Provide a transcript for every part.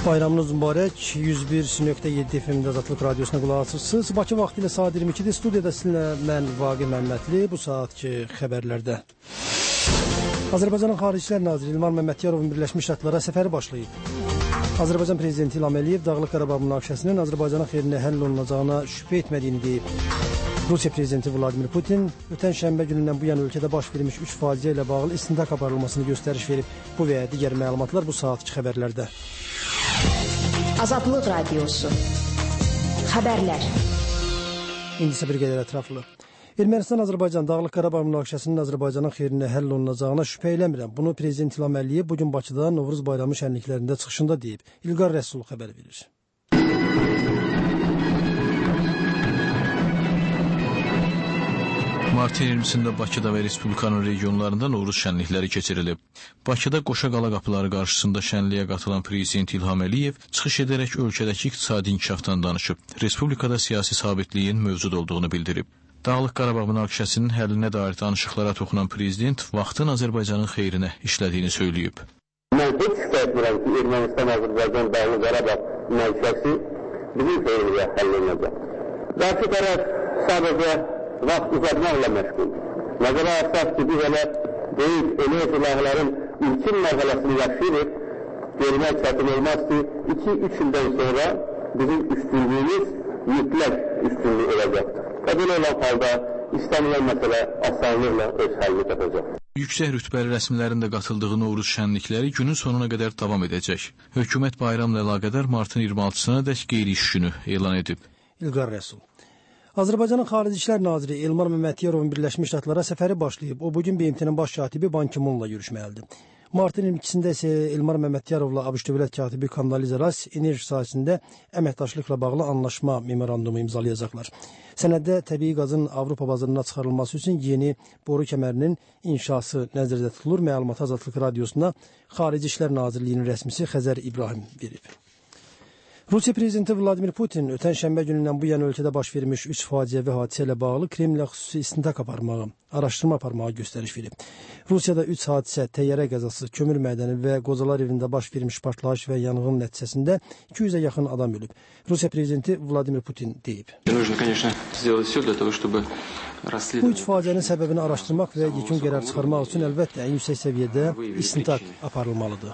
Bayramınız mübarək. 101.7 FM-də Azadlıq Radiosuna qulaq asırsınız. Bakı vaxtı ilə saat 22-dir. Studiyada sizinlə mən Vaqif Məmmədli. Bu saatki xəbərlərdə. Azərbaycanın Xaricilər Naziri İlmar Məmmədyarovun Birləşmiş Ştatlara səfəri başlayıb. Azərbaycan Prezidenti İlham Əliyev Dağlıq Qarabağ münaqişəsinin Azərbaycanın xeyrinə həll olunacağına şübhə etmədiyini deyib. Rusiya Prezidenti Vladimir Putin ötən şənbə günündən bu yana ölkədə baş vermiş 3 faciə ilə bağlı istintaq aparılmasını göstəriş verib. Bu və digər məlumatlar bu saatki xəbərlərdə. Azadlıq Radiosu. Xəbərlər. İndi bir qədər ətraflı. Ermənistan-Azərbaycan Dağlıq Qarabağ münaqişəsinin Azərbaycanın xeyrinə həll olunacağına şübhə eləmirəm. Bunu Prezident İlham Əliyev bugün Bakıda Novruz bayramı şənliklərində çıxışında deyib. İlqar Rəsul xəbər verir. Martın 20-sində Bakıda və Respublikanın regionlarında Novruz şənlikləri keçirilib. Bakıda Qoşaqala qapıları qarşısında şənliyə qatılan Prezident İlham Əliyev çıxış edərək ölkədəki iqtisadi inkişafdan danışıb. Respublikada siyasi sabitliyin mövcud olduğunu bildirib. Dağlıq Qarabağ münaqişəsinin həllinə dair danışıqlara toxunan Prezident vaxtın Azərbaycanın xeyrinə işlədiyini söyləyib. Mən heç şübhə etmirəm ki, Ermənistan-Azərbaycan Dağlıq Qarabağ münaqişəsi bizim xeyrimizə həll olunacaq. Qarşı tərəf sadəcə vaxt uzatmaqla məşğuldur. Nəzərə alsaq ki, biz elə böyük enerji layihələrin ilkin mərhələsini yaşayırıq, görmək çətin olmaz ki, 2-3 ildən sonra bizim üstünlüyümüz mütləq üstünlük olacaqdır. Və belə olan halda istənilən məsələ asanlıqla öz həllini tapacaq. Yüksək rütbəli rəsmilərin də qatıldığı Novruz şənlikləri günün sonuna qədər davam edəcək. Hökumət bayramla əlaqədar martın 26-sına dək qeyri-iş günü elan edib. İlqar Rəsul. Azərbaycanın Xarici İşlər Naziri İlmar Məmmədyarovun Birləşmiş Ştatlara səfəri başlayıb. O bugün BMT-nin baş katibi Ban Ki-munla görüşməlidir. Martın 22-sində isə İlmar Məmmədyarovla ABŞ dövlət katibi Kondoliza Rice enerji sahəsində əməkdaşlıqla bağlı anlaşma memorandumu imzalayacaqlar. Sənəddə təbii qazın Avropa bazarına çıxarılması üçün yeni boru kəmərinin inşası nəzərdə tutulur. Məlumatı Azadlıq Radiosuna Xarici İşlər Nazirliyinin rəsmisi Xəzər İbrahim verib. Rusiya Prezidenti Vladimir Putin ötən şənbə günündən bu yana ölkədə baş vermiş 3 faciəvi hadisə ilə bağlı Kremlə xüsusi istintaq araşdırma aparmağa göstəriş verib. Rusiyada 3 hadisə, təyyarə qəzası, kömür mədəni və qozalar evində baş vermiş partlayış və yanğın nəticəsində 200-ə yaxın adam ölüb. Rusiya Prezidenti Vladimir Putin deyib. Bu 3 faciənin səbəbini araşdırmaq və yekun qərar çıxarmaq üçün əlbəttə ən yüksək səviyyədə istintaq aparılmalıdır.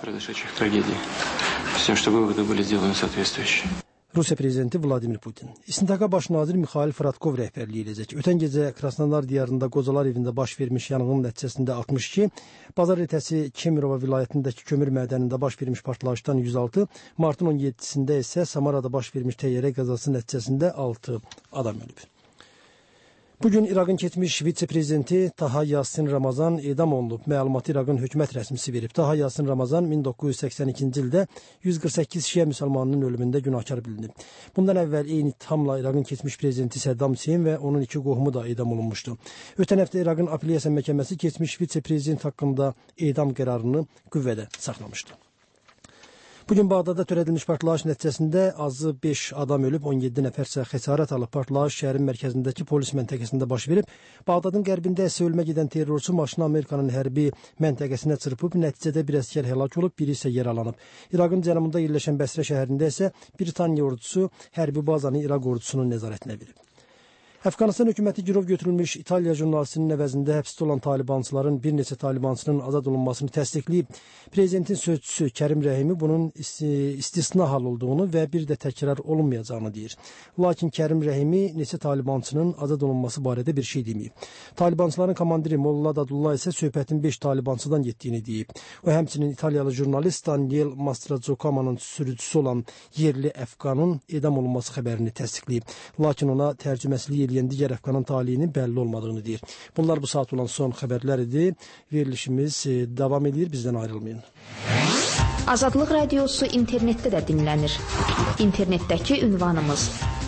Rusiya Prezidenti Vladimir Putin. İstintaqa baş nazir Mikhail Fradkov rəhbərliyi edəcək. Ötən gecə Krasnodar diyarında qozalar evində baş vermiş yanğın nəticəsində 62, bazar ertəsi Kemirova vilayətindəki kömür mədənində baş vermiş partlayışdan 106, martın 17-sində isə Samarada baş vermiş təyyarə qəzası nəticəsində 6 adam ölüb. Bugün İraqın keçmiş vitse-prezidenti Taha Yasin Ramazan edam olunub. Məlumatı İraqın hökumət rəsmisi verib. Taha Yasin Ramazan 1982-ci ildə 148 şiə müsəlmanının ölümündə günahkar bilinib. Bundan əvvəl eyni ittihamla İraqın keçmiş prezidenti Səddam Hüseyn və onun 2 qohumu da edam olunmuşdu. Ötən həftə İraqın Apellyasiya məhkəməsi keçmiş vitse-prezident haqqında edam qərarını qüvvədə saxlamışdı. Bugün Bağdadda törədilmiş partlayış nəticəsində azı 5 adam ölüb, 17 nəfərsə xəsarət alıb. Partlayış şəhərin mərkəzindəki polis məntəqəsində baş verib. Bağdadın qərbində isə ölmə gedən terrorçu maşını Amerikanın hərbi məntəqəsinə çırpıb, nəticədə bir əsgər həlak olub, biri isə yaralanıb. İraqın cənubunda yerləşən Bəsrə şəhərində isə Britaniya ordusu hərbi bazanı İraq ordusunun nəzarətinə verib. Əfqanıstan hökuməti girov götürülmüş İtaliya jurnalistinin əvəzində həbsdə olan talibançıların bir neçə talibançının azad olunmasını təsdiqləyib. Prezidentin sözçüsü Kərim Rəhimi bunun istisna hal olduğunu və bir də təkrar olunmayacağını deyir. Lakin Kərim Rəhimi neçə talibançının azad olunması barədə bir şey deməyib. Talibançıların komandiri Molla Dadullah isə söhbətin 5 talibançıdan getdiyini deyib. O həmçinin İtaliyalı jurnalist Daniel Mastrocomanın sürücüsü olan yerli Əfqanın edam olunması xəbərini təsdiqləyib. Lakin ona tərcüməsilik digər Əfqanın taliyinin bəlli olmadığını deyir. Bunlar bu saat olan son xəbərlər idi. Verilişimiz davam edir, bizdən ayrılmayın. Azadlıq Radiosu internetdə də dinlənir. İnternetdəki ünvanımız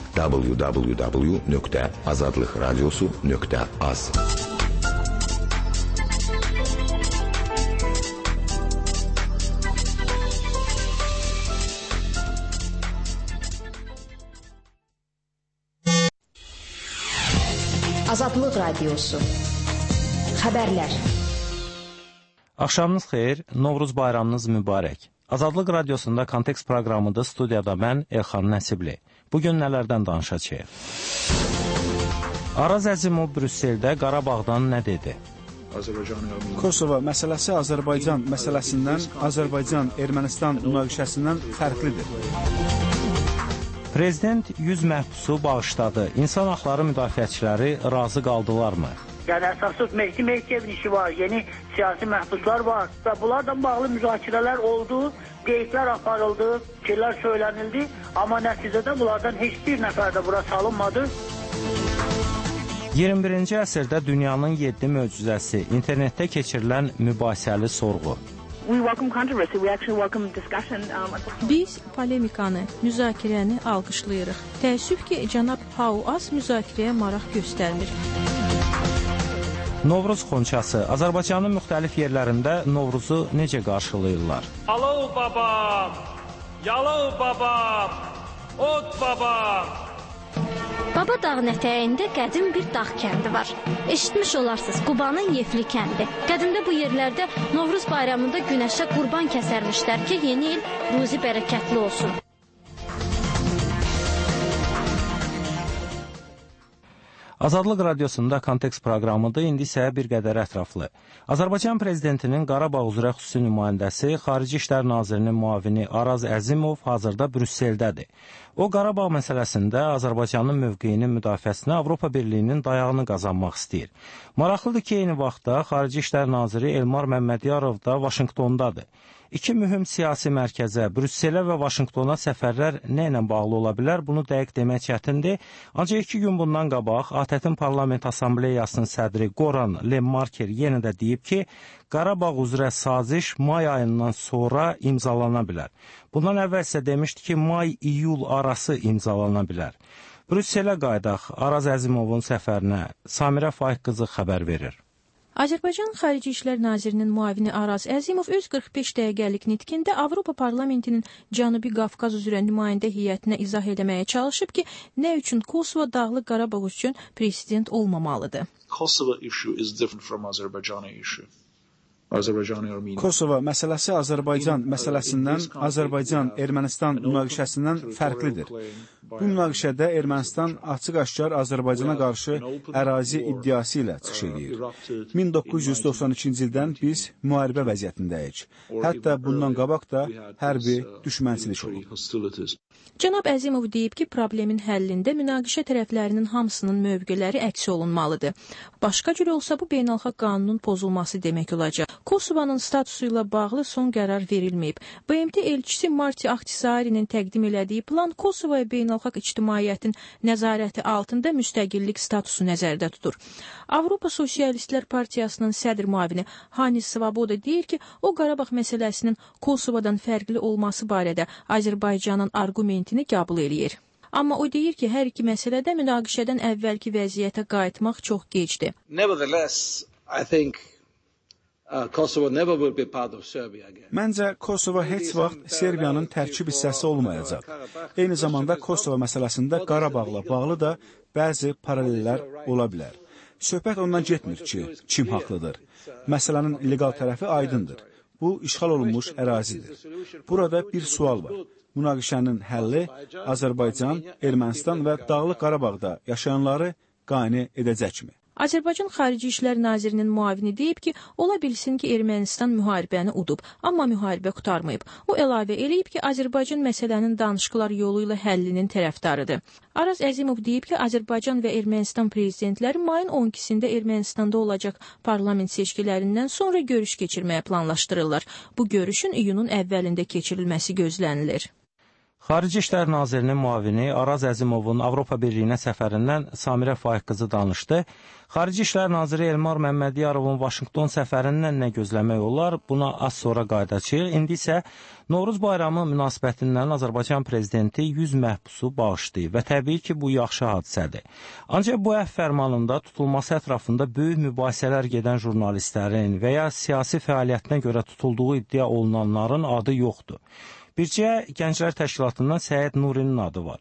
www.azadlıqradiosu.az. Azadlıq Radiosu. Xəbərlər. Axşamınız xeyir, Novruz bayramınız mübarək. Azadlıq Radiosunda Kontekst proqramıdır. Studiyada mən Elxan Nəsibli. Bugün nələrdən danışacağıq? Araz Əzimov Brüsseldə Qarabağdan nə dedi? Kosovo məsələsi Azərbaycan məsələsindən, Azərbaycan-Ermənistan münaqişəsindən fərqlidir. Prezident 100 məhbusu bağışladı. İnsan haqları müdafiəçiləri razı qaldılarmı? Yəni əsasız Mehdi Mehdiyevin işi var, yeni siyasi məhbuslar var və bunlarla bağlı müzakirələr oldu, qeydlər aparıldı, fikirlər söylənildi, amma nəticədə bunlardan heç bir nəfər də bura salınmadı. 21-ci əsrdə dünyanın 7 möcüzəsi, internetdə keçirilən mübahisəli sorğu. Biz polemikanı, müzakirəni alqışlayırıq. Təəssüf ki, cənab Hauas müzakirəyə maraq göstərmir. Novruz xonçası. Azərbaycanın müxtəlif yerlərində Novruzu necə qarşılayırlar? Alov babam, yalov babam, ot babam. Baba dağın ətəyində qədim bir dağ kəndi var. Eşitmiş olarsınız, Qubanın Yefli kəndi. Qədimdə bu yerlərdə Novruz bayramında günəşə qurban kəsərmişlər ki, yeni il ruzi bərəkətli olsun. Azadlıq Radiosunda Kontekst proqramıdır, indi isə bir qədər ətraflı. Azərbaycan Prezidentinin Qarabağ üzrə xüsusi nümayəndəsi, Xarici İşlər Nazirinin müavini Araz Əzimov hazırda Brüsseldədir. O, Qarabağ məsələsində Azərbaycanın mövqeyinin müdafiəsinə Avropa Birliyinin dayağını qazanmaq istəyir. Maraqlıdır ki, eyni vaxtda Xarici İşlər Naziri Elmar Məmmədiyarov da Vaşinqtondadır. İki mühüm siyasi mərkəzə, Brüsselə və Vaşinqtona səfərlər nə ilə bağlı ola bilər, bunu dəqiq demək çətindir. Ancaq 2 gün bundan qabaq ATƏT-in Parlament Assambleyasının sədri Goran Lemmarker yenə də deyib ki, Qarabağ üzrə saziş may ayından sonra imzalana bilər. Bundan əvvəl isə demişdi ki, may-iyul arası imzalana bilər. Brüsselə qaydaq Araz Əzimovun səfərinə Samirə Faiq qızı xəbər verir. Azərbaycan Xarici İşlər Nazirinin müavini Araz Əzimov öz 45 dəqiqəlik nitqində Avropa Parlamentinin Cənubi Qafqaz üzrə nümayəndə heyətinə izah etməyə çalışıb ki, nə üçün Kosovo Dağlıq Qarabağ üçün prezident olmamalıdır. Kosovo issue is different from Azərbaycan issue. Kosovo məsələsi Azərbaycan məsələsindən, Azərbaycan-Ermənistan münaqişəsindən fərqlidir. Bu münaqişədə Ermənistan açıq-aşkar Azərbaycana qarşı ərazi iddiası ilə çıxış edir. 1992-ci ildən biz müharibə vəziyyətindəyik. Hətta bundan qabaq da hərbi düşmənçilik olub. Cənab Əzimov deyib ki, problemin həllində münaqişə tərəflərinin hamısının mövqeləri əks olunmalıdır. Başqa cür olsa bu beynəlxalq qanunun pozulması demək olacaq. Kosovanın statusu ilə bağlı son qərar verilməyib. BMT elçisi Marti Ahtisaari'nin təqdim elədiyi plan Kosovaya beynəlxalq ictimaiyyətin nəzarəti altında müstəqillik statusu nəzərdə tutur. Avropa Sosialistlər Partiyasının sədr müavini Hanis Svoboda deyir ki, o Qarabağ məsələsinin Kosovadan fərqli olması barədə Azərbaycanın argumentini qəbul eləyir. Amma o deyir ki, hər iki məsələdə münaqişədən əvvəlki vəziyyətə qayıtmaq çox gecdir. Nevertheless, I think Kosovo never will be part of Serbia again. Məncə, Kosovo heç vaxt Serbiyanın tərkib hissəsi olmayacaq. Eyni zamanda Kosovo məsələsində Qarabağla bağlı da bəzi paralellər ola bilər. Söhbət ondan getmir ki, kim haqlıdır. Məsələnin legal tərəfi aydındır. Bu, işğal olunmuş ərazidir. Burada bir sual var. Münaqişənin həlli Azərbaycan, Ermənistan və Dağlıq Qarabağda yaşayanları qane edəcəkmi? Azərbaycan Xarici İşlər Nazirinin müavini deyib ki, ola bilsin ki, Ermənistan müharibəni udub, amma müharibə qurtarmayıb. O əlavə eləyib ki, Azərbaycan məsələnin danışıqlar yolu ilə həllinin tərəfdarıdır. Araz Əzimov deyib ki, Azərbaycan və Ermənistan prezidentləri mayın 12-sində Ermənistanda olacaq parlament seçkilərindən sonra görüş keçirməyə planlaşdırırlar. Bu görüşün iyunun əvvəlində keçirilməsi gözlənilir. Xarici İşlər Nazirinin müavini Araz Əzimovun Avropa Birliyinə səfərindən Samirə Faiq qızı danışdı. Xarici İşlər Naziri Elmar Məmmədiyarovun Vaşinqton səfərindən nə gözləmək olar? Buna az sonra qayıdacağıq. İndi isə Novruz bayramı münasibətindən Azərbaycan prezidenti 100 məhbusu bağışlayıb və təbii ki, bu yaxşı hadisədir. Ancaq bu əfv fərmanında tutulması ətrafında böyük mübahisələr gedən jurnalistlərin və ya siyasi fəaliyyətinə görə tutulduğu iddia olunanların adı yoxdur. Bircə Gənclər Təşkilatından Səid Nurinin adı var.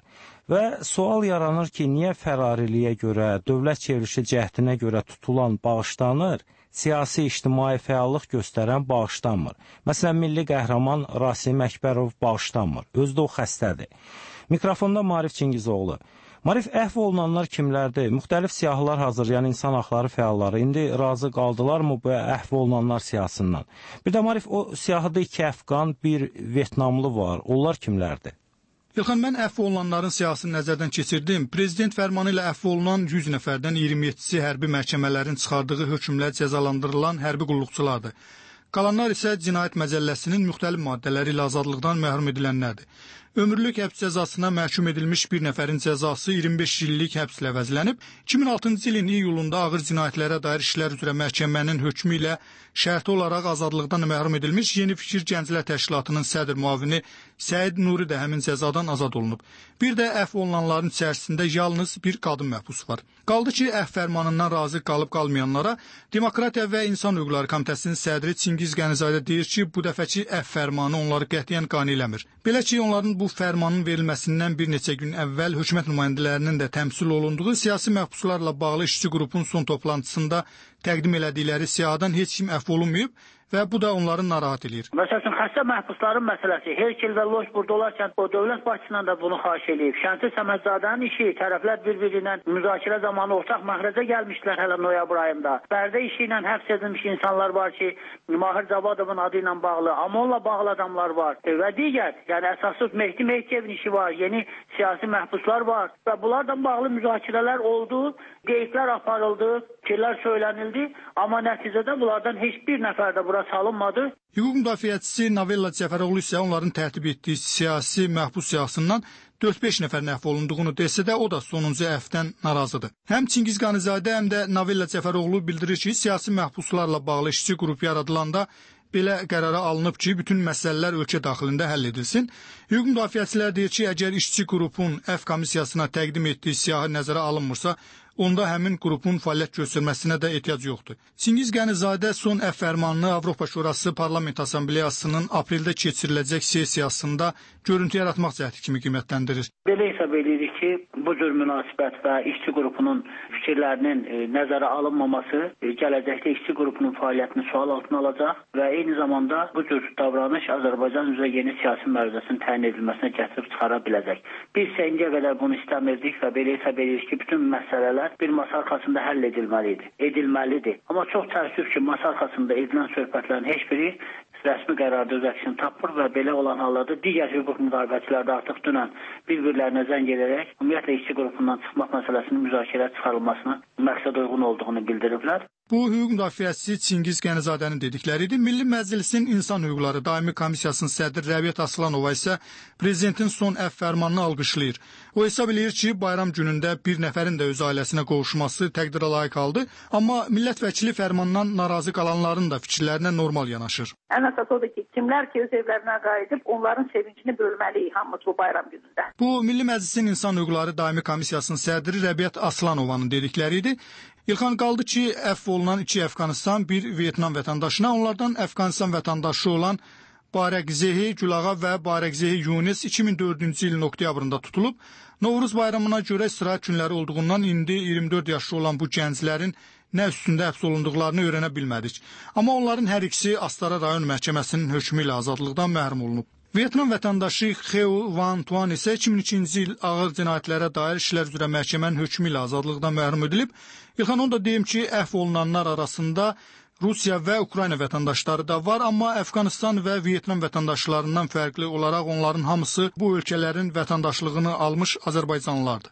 Və sual yaranır ki, niyə fərariliyə görə, dövlət çevrilişi cəhdinə görə tutulan bağışlanır, siyasi ictimai fəallıq göstərən bağışlanmır. Məsələn, milli qəhrəman Rasim Əkbərov bağışlanmır, özü də o xəstədir. Mikrofonda Maarif Çingizoğlu. Maarif, əhv olunanlar kimlərdir? Müxtəlif siyahılar hazırlayan insan haqları fəalları indi razı qaldılarmı bu əhv olunanlar siyahısından? Bir də Maarif, o siyahıda 2 əfqan, 1 Vyetnamlı var. Onlar kimlərdir? İlxan, mən əhv olunanların siyahısını nəzərdən keçirdim. Prezident fərmanı ilə əhv olunan 100 nəfərdən 27-si hərbi məhkəmələrin çıxardığı hökmlə cəzalandırılan hərbi qulluqçulardır. Qalanlar isə cinayət məcəlləsinin müxtəlif maddələri ilə azadlıqdan məhrum edilənlərdir. Ömürlük həbs cəzasına məhkum edilmiş bir nəfərin cəzası 25 illik həbslə əvəzlənib. 2006-cı ilin iyulunda ağır cinayətlərə dair işlər üzrə məhkəmənin hökmü ilə şərti olaraq azadlıqdan məhrum edilmiş Yeni Fikir Gənclər Təşkilatının sədr müavini Səid Nuri də həmin cəzadan azad olunub. Bir də əhv olunanların içərisində yalnız bir qadın məhbus var. Qaldı ki, əhv fərmanından razı qalıb qalmayanlara Demokratiya və İnsan Hüquqları Komitəsinin sədri Çingiz Qənizadə deyir ki, bu dəfəki əhv fərmanı onları qətiyyən qane eləmir. Belə ki, onların bu fərmanın verilməsindən bir neçə gün əvvəl hökumət nümayəndələrinin də təmsil olunduğu siyasi məhbuslarla bağlı işçi qrupun son toplantısında təqdim elədikləri siyahıdan heç kim əfv olunmayıb və bu da onları narahat edir. Məsələn, xəstə məhbusların məsələsi. Herkil və Loş burada olarkən o dövlət başçısından da bunu xahiş edib. Şənti Səmədzadənin işi, tərəflər bir-birindən müzakirə zamanı ortaq məxrəcə gəlmişlər hələ noyabr ayında. Bərdə işi ilə həbs edilmiş insanlar var ki, Mahir Zavadovun adı ilə bağlı, amma onunla bağlı adamlar var. Və digər, yəni əsasız Mehdi Mehkevin işi var, yeni siyasi məhbuslar var və bunlarla bağlı müzakirələr oldu, qeydlər aparıldı, fikirlər söylənildi, amma nəticədə bunlardan heç bir nəfər də bura salınmadı. Hüquq müdafiəçisi Novella Cəfəroğlu isə onların tərtib etdiyi siyasi məhbus siyahısından 4-5 nəfər əhv olunduğunu desə də o da sonuncu əhvdən narazıdır. Həm Çingiz Qənizadə, həm də Novella Cəfəroğlu bildirir ki, siyasi məhbuslarla bağlı işçi qrup yaradılanda belə qərara alınıb ki, bütün məsələlər ölkə daxilində həll edilsin. Hüquq müdafiəçilər deyir ki, əgər işçi qrupun əhv komissiyasına təqdim etdiyi siyahı nəzərə alınmırsa, onda həmin qrupun fəaliyyət göstərməsinə də ehtiyac yoxdur. Çingiz Qənizadə son əhv fərmanını Avropa Şurası Parlament Assambleyasının apreldə keçiriləcək sessiyasında görüntü yaratmaq cəhdi kimi qiymətləndirir. Belə hesab edirik ki, bu cür münasibət və işçi qrupunun fikirlərinin nəzərə alınmaması gələcəkdə işçi qrupunun fəaliyyətini sual altına alacaq və eyni zamanda bu cür davranış Azərbaycan üzrə yeni siyasi məruzəsinin təyin edilməsinə gətirib çıxara biləcək. Biz isə indiyə qədər bunu istəmirdik və belə hesab edirik ki, bütün məsələlər bir masa arxasında həll edilməlidir. Amma çox təəssüf ki, masa arxasında edilən söhbətlərin heç biri rəsmi qərarda öz əksini tapmır və belə olan hallarda digər hüquq müdafiəçilər də artıq dünən bir-birlərinə zəng edərək ümumiyyətlə işçi qrupundan çıxmaq məsələsinin müzakirəyə çıxarılmasına məqsəd uyğun olduğunu bildiriblər. Bu, hüquq müdafiəçisi Çingiz Qənizadənin dedikləridir. Milli Məclisin İnsan Hüquqları Daimi Komissiyasının sədri Rəbiət Aslanova isə prezidentin son əhv fərmanını alqışlayır. O hesab eləyir ki, bayram günündə bir nəfərin də öz ailəsinə qovuşması təqdirə layiq haldır, amma millət vəkili fərmandan narazı qalanların da fikirlərinə normal yanaşır. Ən əsas odur ki, kimlər ki öz evlərinə qayıdıb, onların sevincini bölməliyik hamımız bu bayram günündə. Bu, Milli Məclisin İnsan Hüquqları Daimi Komissiyasının sədri Rəbiət Aslanovanın dedikləri idi. İlxan, qaldı ki, əfv olunan 2 Əfqanistan, 1 Vyetnam vətəndaşına, onlardan Əfqanistan vətəndaşı olan Barəqzehi Gülağa və Barəqzehi Yunis 2004-cü ilin oktyabrında tutulub. Novruz bayramına görə istirahət günləri olduğundan indi 24 yaşlı olan bu gənclərin nə üstündə həbs olunduqlarını öyrənə bilmədik. Amma onların hər ikisi Astara rayon məhkəməsinin hökmü ilə azadlıqdan məhrum olunub. Vyetnam vətəndaşı Kheu Van Tuan isə 2002-ci il ağır cinayətlərə dair işlər üzrə məhkəmənin hökmü ilə azadlıqdan məhrum edilib. İlxan, onu da deyim ki, əhv olunanlar arasında Rusiya və Ukrayna vətəndaşları da var, amma Əfqanistan və Vyetnam vətəndaşlarından fərqli olaraq onların hamısı bu ölkələrin vətəndaşlığını almış Azərbaycanlılardır.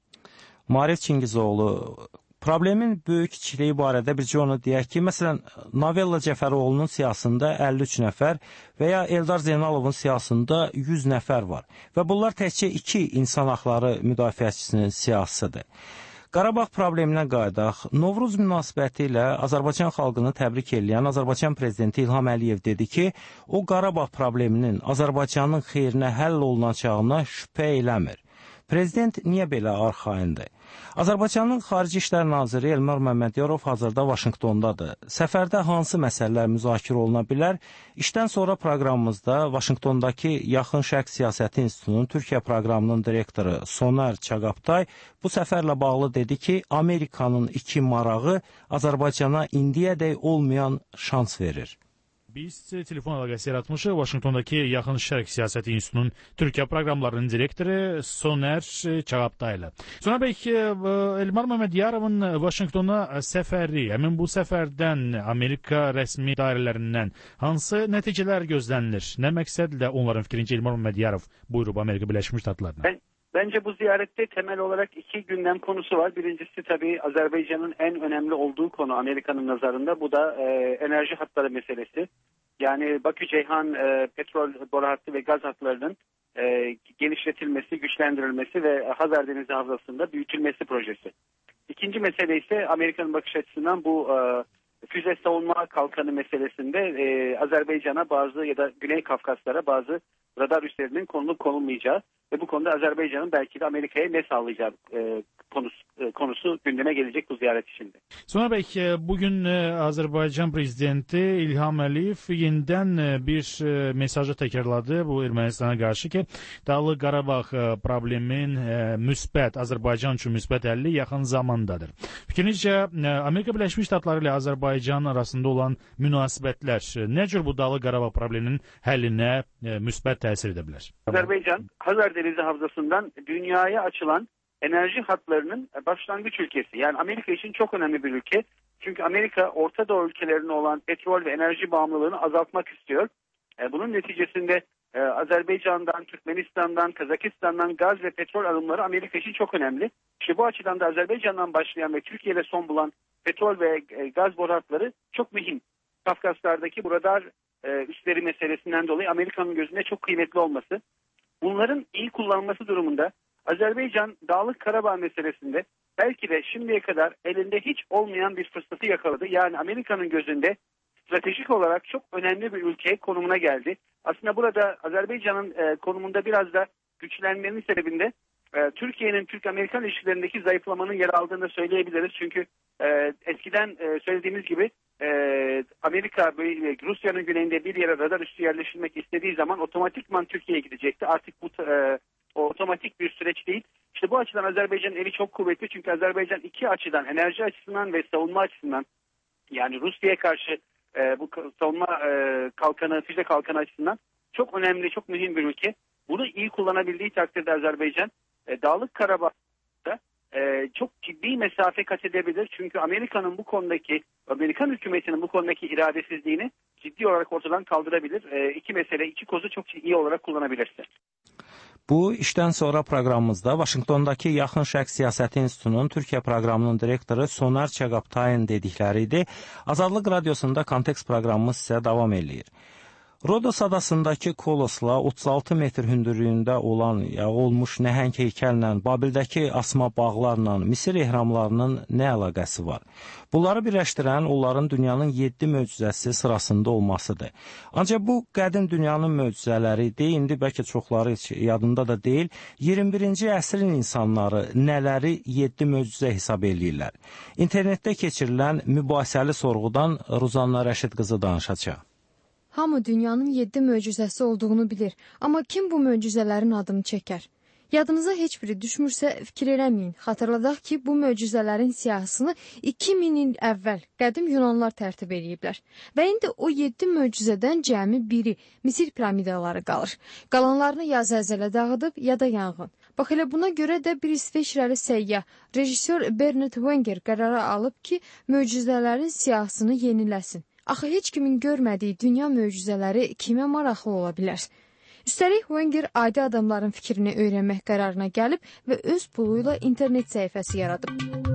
Maarif Çingizoğlu, problemin böyük kiçiliyi barədə bircə onu deyək ki, məsələn, Novella Cəfəroğlu'nun siyasında 53 nəfər və ya Eldar Zeynalovun siyasında 100 nəfər var və bunlar təkcə 2 insan haqları müdafiəçisinin siyasıdır. Qarabağ probleminə qayıdaq. Novruz münasibəti ilə Azərbaycan xalqını təbrik edən Azərbaycan prezidenti İlham Əliyev dedi ki, o Qarabağ probleminin Azərbaycanın xeyrinə həll olunacağına şübhə eləmir. Prezident niyə belə arxayındır? Azərbaycanın Xarici İşlər Naziri Elmar Məmmədiyarov hazırda Vaşinqtondadır. Səfərdə hansı məsələlər müzakirə oluna bilər? İşdən sonra proqramımızda Vaşinqtondakı Yaxın Şərq Siyasəti İnstitutunun Türkiyə proqramının direktoru Soner Çağaptay bu səfərlə bağlı dedi ki, Amerikanın iki marağı Azərbaycana indiyədək olmayan şans verir. Biz telefon əlaqəsi yaratmışıq Vaşinqtondakı Yaxın Şərq Siyasəti İnstitutunun Türkiyə proqramlarının direktoru Soner Çağaptay ilə. Soner bəy, Elmar Məmmədiyarovun Vaşinqtona səfəri, həmin bu səfərdən Amerika rəsmi dairələrindən hansı nəticələr gözlənilir? Nə məqsədlə onların fikrincə Elmar Məmmədiyarov buyurub Amerika Birləşmiş Ştatlarına? Bence bu ziyarette temel olarak iki gündem konusu var. Birincisi tabii Azerbaycan'ın en önemli olduğu konu Amerika'nın nazarında. Bu da enerji hatları meselesi. Yani Bakü-Ceyhan petrol boru hattı ve gaz hatlarının genişletilmesi, güçlendirilmesi ve Hazar Denizi Havzası'nda büyütülmesi projesi. İkinci mesele ise Amerika'nın bakış açısından bu füze savunma kalkanı meselesinde Azerbaycan'a bazı ya da Güney Kafkaslara bazı radar üslerinin konulup konulmayacağı ve bu konuda Azerbaycan'ın belki de Amerika'ya ne sağlayacağı konusu gündeme gelecek bu ziyaret içinde. Sonra belki bugün Azerbaycan Prezidenti İlham Əliyev yenidən bir mesajı təkrarladı bu Ermənistana qarşı ki, Dağlıq Qarabağ problemin müsbət, Azərbaycan üçün müsbət həlli yaxın zamandadır. Fikrinizcə, Amerika Birləşmiş Ştatları ilə Azərbaycan arasında olan münasibətlər nə cür bu Dağlıq Qarabağ probleminin həllinə müsbət təsir edə bilər? Azerbaycan, Hazar Denizi Havzası'ndan dünyaya açılan enerji hatlarının başlangıç ülkesi. Yani Amerika için çok önemli bir ülke. Çünkü Amerika Orta Doğu ülkelerine olan petrol ve enerji bağımlılığını azaltmak istiyor. Bunun neticesinde Azerbaycan'dan, Türkmenistan'dan, Kazakistan'dan gaz ve petrol alımları Amerika için çok önemli. İşte bu açıdan da Azerbaycan'dan başlayan ve Türkiye'de son bulan petrol ve gaz boru hatları çok mühim. Kafkaslardaki bu radar üsleri meselesinden dolayı Amerika'nın gözünde çok kıymetli olması. Bunların iyi kullanılması durumunda Azerbaycan Dağlık Karabağ meselesinde belki de şimdiye kadar elinde hiç olmayan bir fırsatı yakaladı. Yani Amerika'nın gözünde stratejik olarak çok önemli bir ülke konumuna geldi. Aslında burada Azerbaycan'ın konumunda biraz da güçlenmenin sebebinde Türkiye'nin Türk-Amerikan ilişkilerindeki zayıflamanın yer aldığını söyleyebiliriz. Çünkü eskiden söylediğimiz gibi Amerika Rusya'nın güneyinde bir yere radar üssü yerleştirmek istediği zaman otomatikman Türkiye'ye gidecekti. Artık bu otomatik bir süreç değil. İşte bu açıdan Azerbaycan'ın eli çok kuvvetli. Çünkü Azerbaycan iki açıdan, enerji açısından ve savunma açısından, yani Rusya'ya karşı bu savunma kalkanı, füze kalkanı açısından çok önemli, çok mühim bir ülke. Bunu iyi kullanabildiği takdirde Azerbaycan Dağlık Karabağ'da çok ciddi mesafe kat edebilir. Çünkü Amerikan hükümetinin bu konudaki iradesizliğini ciddi olarak ortadan kaldırabilir. İki mesele, iki kozu çok iyi olarak kullanabilirse. Bu işdən sonra proqramımızda Vaşinqtondakı Yaxın Şərq Siyasəti İnstitutunun Türkiyə proqramının direktoru Soner Çağaptayın dedikləri idi. Azadlıq Radiosunda Kontekst proqramımız sizə davam edir. Rodos adasındakı Kolosla 36 metr hündürlüyündə olmuş nəhəng heykəllə, Babildəki asma bağlarla, Misir ehramlarının nə əlaqəsi var? Bunları birləşdirən onların dünyanın 7 möcüzəsi sırasında olmasıdır. Ancaq bu qədim dünyanın möcüzələridir, indi bəlkə çoxları yadında da deyil. 21-ci əsrin insanları nələri 7 möcüzə hesab eləyirlər? İnternetdə keçirilən mübahisəli sorğudan Ruzanna Rəşid qızı danışacaq. Hamı dünyanın 7 möcüzəsi olduğunu bilir, amma kim bu möcüzələrin adını çəkər? Yadınıza heç biri düşmürsə fikir eləməyin. Xatırladaq ki, bu möcüzələrin siyahısını 2000 il əvvəl qədim Yunanlar tərtib ediblər. Və indi o 7 möcüzədən cəmi biri Misir piramidaları qalır. Qalanlarını ya zəlzələ dağıdıb, ya da yanğın. Bax elə buna görə də bir İsveçrəli səyyah, rejissor Bernard Wenger qərara alıb ki, möcüzələrin siyahısını yeniləsin. Axı heç kimin görmədiyi dünya möcüzələri kimə maraqlı ola bilər? Üstəlik Wenger adi adamların fikrini öyrənmək qərarına gəlib və öz puluyla internet səhifəsi yaradıb.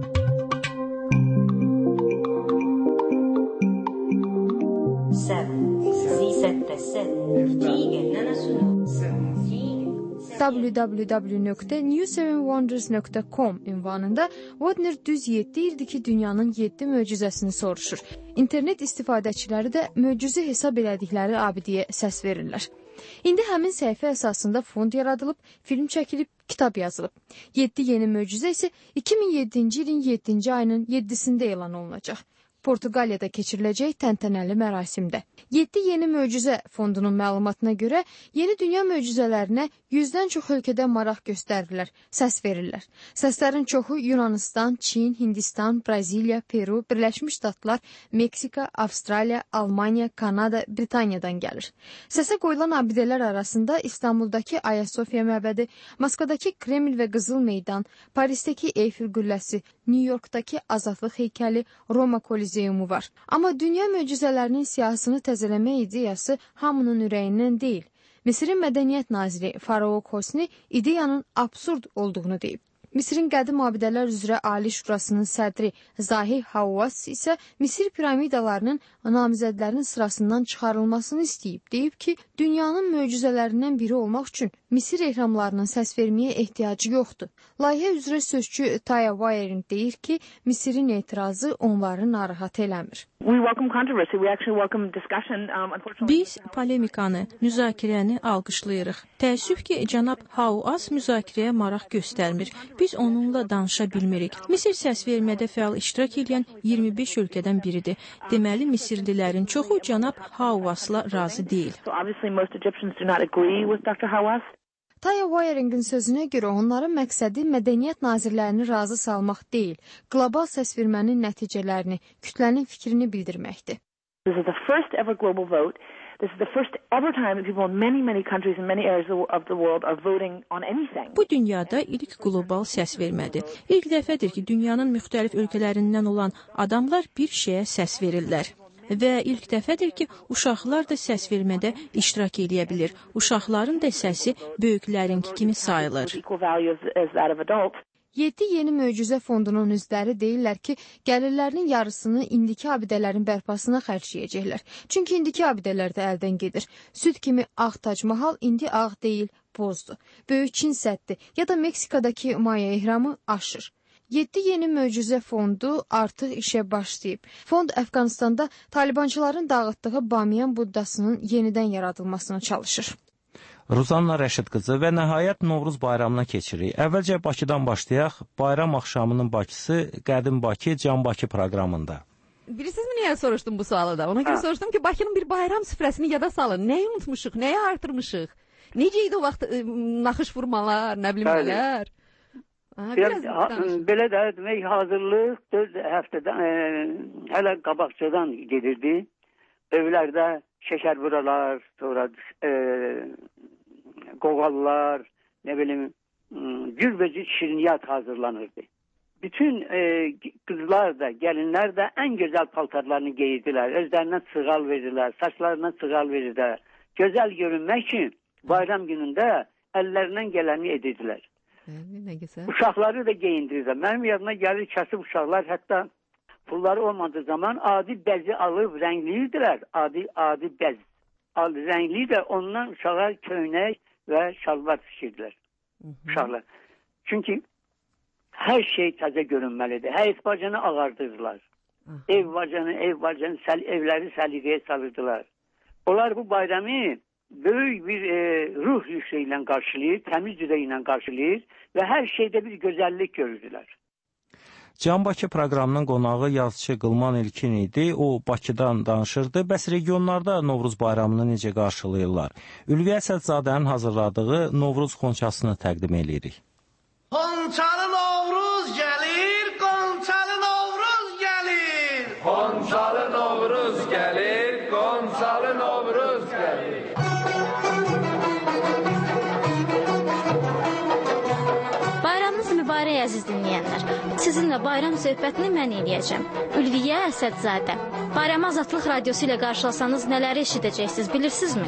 www.new7wonders.com ünvanında Wadner düz 7 ildir ki, dünyanın 7 möcüzəsini soruşur. İnternet istifadəçiləri də möcüzə hesab elədikləri abidəyə səs verirlər. İndi həmin səhifə əsasında fond yaradılıb, film çəkilib, kitab yazılıb. 7 yeni möcüzə isə 2007-ci ilin 7-ci ayının 7-sində elan olunacaq. Portuqaliyada keçiriləcək təntənəli mərasimdə. 7 yeni möcüzə fondunun məlumatına görə yeni dünya möcüzələrinə 100-dən çox ölkədə maraq göstərirlər, səs verirlər. Səslərin çoxu Yunanistan, Çin, Hindistan, Braziliya, Peru, Birləşmiş Ştatlar, Meksika, Avstraliya, Almaniya, Kanada, Britaniyadan gəlir. Səsə qoyulan abidələr arasında İstanbuldakı Ayasofya məbədi, Moskvadakı Kreml və Qızıl Meydan, Parisdəki Eyfel qülləsi, New Yorkdakı Azadlıq heykəli, Roma Kolizeyumu var. Amma dünya möcüzələrinin siyahısını təzələmə ideyası hamının ürəyindən deyil. Misirin mədəniyyət naziri Farouk Hosni ideyanın absurd olduğunu deyib. Misirin qədim abidələr üzrə Ali Şurasının sədri Zahi Havvas isə Misir piramidalarının namizədlərin sırasından çıxarılmasını istəyib. Deyib ki, dünyanın möcüzələrindən biri olmaq üçün Misir ehramlarının səs verməyə ehtiyacı yoxdur. Layihə üzrə sözçü Taya Wayerin deyir ki, Misirin etirazı onları narahat eləmir. Biz polemikanı, müzakirəni alqışlayırıq. Təəssüf ki, cənab Havvas müzakirəyə maraq göstərmir. Biz onunla danışa bilmirik. Misir səs vermədə fəal iştirak edən 25 ölkədən biridir. Deməli, Misirlilərin çoxu cənab Havvasla razı deyil. Taya Wayeringin sözünə görə onların məqsədi mədəniyyət nazirlərini razı salmaq deyil, qlobal səsvermənin nəticələrini, kütlənin fikrini bildirməkdir. This is the first ever global vote. This is the first ever time that people in many countries in many areas of the world are voting on anything. Bu dünyada ilk qlobal səs vermədir. İlk dəfədir ki, dünyanın müxtəlif ölkələrindən olan adamlar bir şeyə səs verirlər. Və ilk dəfədir ki, uşaqlar da səs vermədə iştirak edə bilir. Uşaqların da səsi böyüklərinki kimi sayılır. 7 yeni möcüzə fondunun üzvləri deyirlər ki, gəlirlərinin yarısını indiki abidələrin bərpasına xərcləyəcəklər. Çünki indiki abidələr də əldən gedir. Süd kimi Ağ Tac Mahal indi ağ deyil, bozdur. Böyük Çin səddi ya da Meksikadakı Maya ehramı aşır. 7 yeni möcüzə fondu artıq işə başlayıb. Fond Əfqanistanda Talibançıların dağıtdığı Bamiyan buddasının yenidən yaradılmasına çalışır. Ruzanna Rəşid qızı və nəhayət Novruz bayramına keçirik. Əvvəlcə Bakıdan başlayaq. Bayram axşamının Bakısı Qədim Bakı, Can Bakı proqramında. Bilirsizmi niyə soruşdum bu sualı da? Ona görə soruşdum ki, Bakının bir bayram süfrəsini yada salın. Nəyi unutmuşuq, nəyi artırmışıq? Necə idi o vaxt naxış vurmalar, nə bilim nələr? Belə də demək, hazırlıq 4 həftədən hələ qabaqcadan gedirdi. Evlərdə şəkər buralar, sonra qoğallar, nə bilim, cürbəcür şirniyyat hazırlanırdı. Bütün qızlar da, gəlinlər də ən gözəl paltarlarını geyirdilər. Özlərindən sığal verirlər, saçlarından sığal verirlər. Gözəl görünmək üçün bayram günündə əllərindən gələni edirdilər. Uşaqları da geyindirirlər. Mənim yadıma gəlir kasıb uşaqlar, hətta pulları olmadığı zaman adi bəzi alıb rəngliyirdilər. Adi bəz. Rəngli də ondan uşağa köynək və şalvar pişirdilər. Uşaqlar. Çünki hər şey təzə görünməlidir. Həyət bacanı ağardırdılar. Ev bacanı, evləri səliqəyə salırdılar. Onlar bu bayramı böyük bir ruh yükü ilə qarşılayır, təmiz ürək ilə qarşılayır və hər şeydə bir gözəllik görürdülər. Can Bakı proqramının qonağı yazıçı Qılman İlkin idi. O, Bakıdan danışırdı. Bəs regionlarda Novruz bayramını necə qarşılayırlar? Ülviyə Əsədzadənin hazırladığı Novruz xonçasını təqdim edirik. Xonçalı Novruz gəlir, Qonçalı Novruz gəlir. Xonçalı Novruz gəlir, Qonçalı Novruz gəlir. Bayramınız mübarək əziz dinləyənlər. Sizinlə bayram söhbətini mən eləyəcəm. Ülviyə Əsədzadə. Bayram Azadlıq Radiosu ilə qarşılasanız nələri eşidəcəksiniz, bilirsinizmi?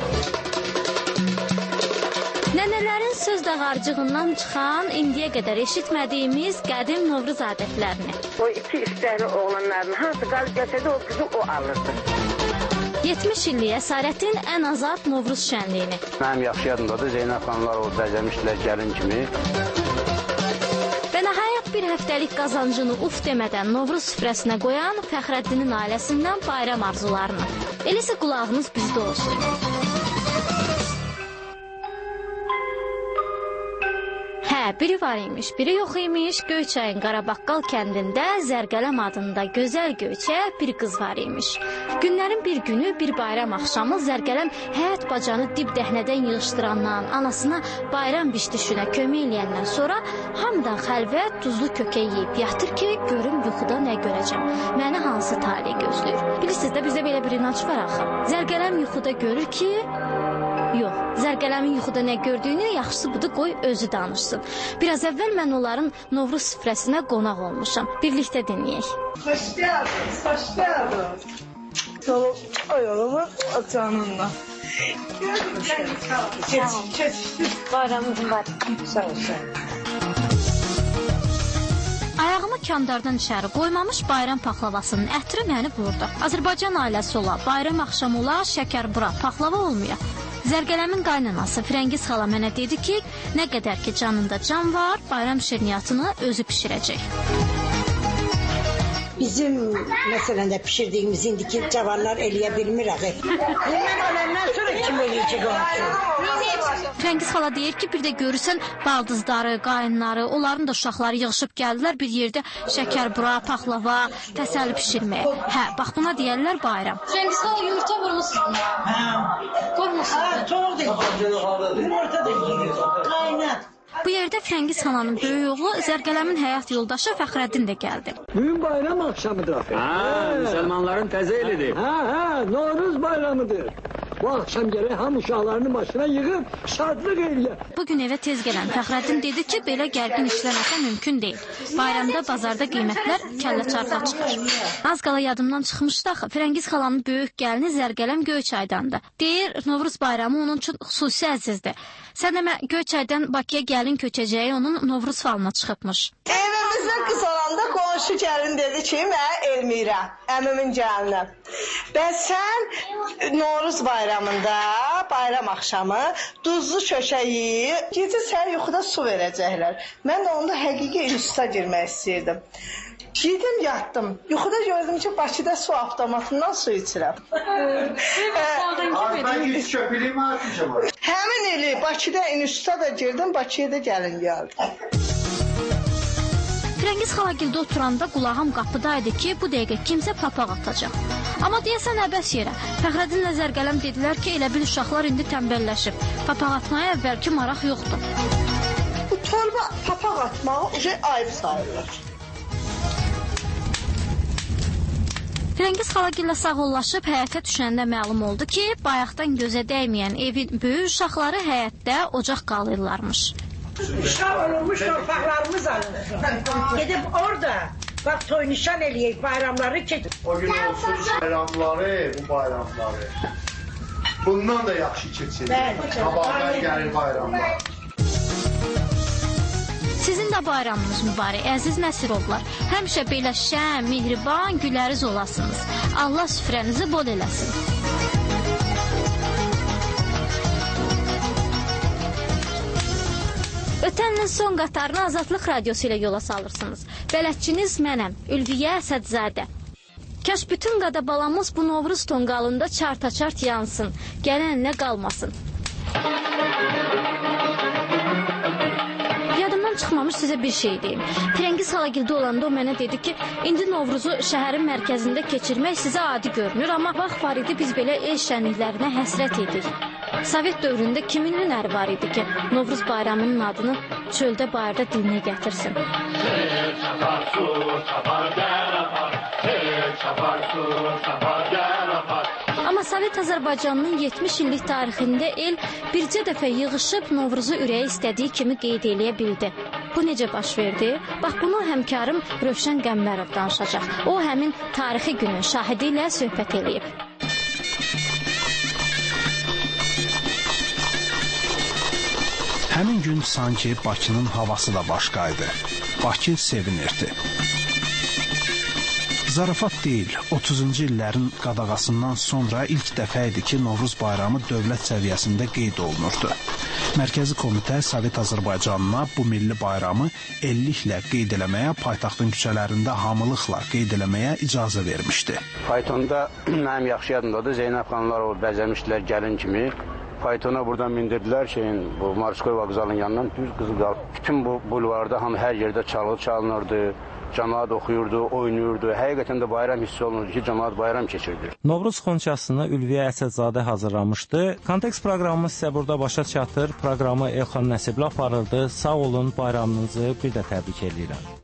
Nənələrin söz dağarcığından çıxan, indiyə qədər eşitmədiyimiz qədim Novruz adətlərini. O iki istəkli oğlanların hansı qalıb gətirdi, o qızı o alırdı. 70 illik əsarətin ən azad Novruz şənliyini. Mənim yaxşı yadımdadır, Zeynəb xanımlar o bəzəmişdilər gəlin kimi. Və nəhayət bir həftəlik qazancını uf demədən Novruz süfrəsinə qoyan Fəxrəddinin ailəsindən bayram arzularını. Eləsə qulağınız bizdə olsun. biri var imiş, biri yox imiş. Göyçayın Qarabaqqal kəndində Zərgələm adında gözəl göyçə bir qız var imiş. Günlərin bir günü, bir bayram axşamı Zərgələm həyat bacanı dib dəhnədən yığışdırandan, anasına bayram bişdişinə kömək eləyəndən sonra hamıdan xəlvət duzlu kökə yeyib yatır ki, görüm yuxuda nə görəcəm, məni hansı talih gözləyir. Bilirsiniz də, bizdə belə bir inanc var axı. Zərgələm yuxuda görür ki, yox, Zərgələmin yuxuda nə gördüyünü yaxşısı budur qoy özü danışsın. Biraz əvvəl mən onların Novruz süfrəsinə qonaq olmuşam. Birlikdə dinləyək. Hoş geldiniz, hoş geldiniz. Tamam, ayağımı canımla. Geç. Bayramın mübarək. Sağ ol, sağ ol. Ayağımı kandardan içəri qoymamış bayram paxlavasının ətri məni vurdu. Azərbaycan ailəsi ola, bayram axşamı ola, şəkər bura, paxlava olmuyor. Zərgələmin qaynanası Firəngiz xala mənə dedi ki, nə qədər ki canında can var, bayram şirniyyatını özü pişirəcək. Bizim məsələn də pişirdiyimiz indiki cavanlar eləyə bilmir axı. Mən öləndən sonra kim eləyəcək onu? Firəngiz xala deyir ki, bir də görürsən baldızları, qayınları, onların da uşaqları yığışıb gəldilər bir yerdə şəkər bura, paxlava, təsəlli pişirməyə. Hə, bax buna deyərlər bayram. Firəngiz xala yumurta vurmuşsunuz. Hə. Qoymuşsunuz. Çox deyil. Yumurta da yiyir. Qaynat. Bu yerdə Firəngiz xananın böyük oğlu Zərgələmin həyat yoldaşı Fəxrəddin də gəldi. Bugün bayram akşamıdır. Müslümanların təzə elidir. Novruz bayramıdır. Bu akşam gərək ham uşaqlarını başına yığıb şadlıq eləyər. Bugün evə tez gələn Fəxrəddin dedi ki, belə gərgin işləməsə mümkün deyil. Bayramda bazarda qiymətlər kəllə çarxa çıxır. Az qala yadımdan çıxmışdı axı, Firəngiz xalanın böyük gəlini Zərgələm Göyçaydandı. Deyir, Novruz bayramı onun üçün xüsusi əzizdir. Sən demə, Göyçaydan Bakıya gəlin köçəcəyi onun Novruz falına çıxıbmış. Evimizdə qız olanda qonşu gəlin dedi ki, mən Elmira, əmimin gəlini. Bəs sən Novruz bayramında, bayram axşamı duzlu köşə yiyib, gecə sənə yuxuda su verəcəklər. Mən də onda həqiqi instituta girmək istəyirdim. Yedim, yatdım. Yuxuda gördüm ki, Bakıda su avtomatından su içirəm. Həmin ili Bakıda instituta da girdim, Bakıya da gəlin gəldim. Firəngiz xalagildə oturanda qulağım qapıdaydı ki, bu dəqiqə kimsə papaq atacaq. Amma deyəsən əbəs yerə. Fəxrəddinlə Zərgələm dedilər ki, elə bil uşaqlar indi tənbəlləşib. Papaq atmaya əvvəlki maraq yoxdur. Bu torba papaq atmağı ayıb sayılır. Firəngiz xalagillə sağollaşıb həyətə düşəndə məlum oldu ki, bayaqdan gözə dəyməyən evin böyük uşaqları həyətdə ocaq qalırlarmış. Uşaq olurmuş torpaqlarımız alınır. Gedib orada, bax toy nişan eləyək bayramları ki. O gün olsun bayramları, bu bayramları. Bundan da yaxşı keçirir. Qabaqlar gəlir bayramlar. Sizin də bayramınız mübarək, əziz Nəsirovlar. Həmişə belə şən, mehriban, güləriz olasınız. Allah süfrənizi bol eləsin. Ötən ilin son qatarını Azadlıq Radiosu ilə yola salırsınız. Bələdçiniz mənəm, Ülviyə Əsədzadə. Kaş bütün qadabalamız bu Novruz tonqalında çarta-çart yansın, gələnlə qalmasın. Yadımdan çıxmamış sizə bir şey deyim. Firəngiz xalagildə olanda o mənə dedi ki, indi Novruzu şəhərin mərkəzində keçirmək sizə adi görünür, amma vaxt var idi biz belə el şənliklərinə həsrət edik. Sovet dövründə kimin hünəri var idi ki, Novruz bayramının adını çöldə bayırda dilinə gətirsin. Amma Sovet Azərbaycanının 70 illik tarixində el bircə dəfə yığışıb Novruzu ürəyə istədiyi kimi qeyd eləyə bildi. Bu necə baş verdi? Bax, bunu həmkarım Rövşən Qəmbərov danışacaq. O, həmin tarixi günün şahidi ilə söhbət eləyib. Həmin gün sanki Bakının havası da başqaydı. Bakı sevinirdi. Zarafat deyil, 30-cu illərin qadağasından sonra ilk dəfə idi ki, Novruz bayramı dövlət səviyyəsində qeyd olunurdu. Mərkəzi Komitə Sovet Azərbaycanına bu milli bayramı elliklə qeyd eləməyə, paytaxtın küçələrində hamılıqla qeyd eləməyə icazə vermişdi. Faytonda mənim yaxşı yadımdadır, Zeynəb xanımlar o bəzəmişdilər gəlin kimi. faytona buradan mindirdilər bu Marskoy vağzalının yanından düz Qızılqalp. Bütün bu bulvarda hamı hər yerdə çalınırdı. Cəmaət oxuyurdu, oynayırdı. Həqiqətən də bayram hissi olunurdu ki, cəmaət bayram keçirdi. Novruz xonçasını Ülviyə Əsədzadə hazırlamışdı. Kontekst proqramımız sizə burada başa çatır. Proqramı Elxan Nəsibli aparırdı. Sağ olun, bayramınızı bir də təbrik edirəm.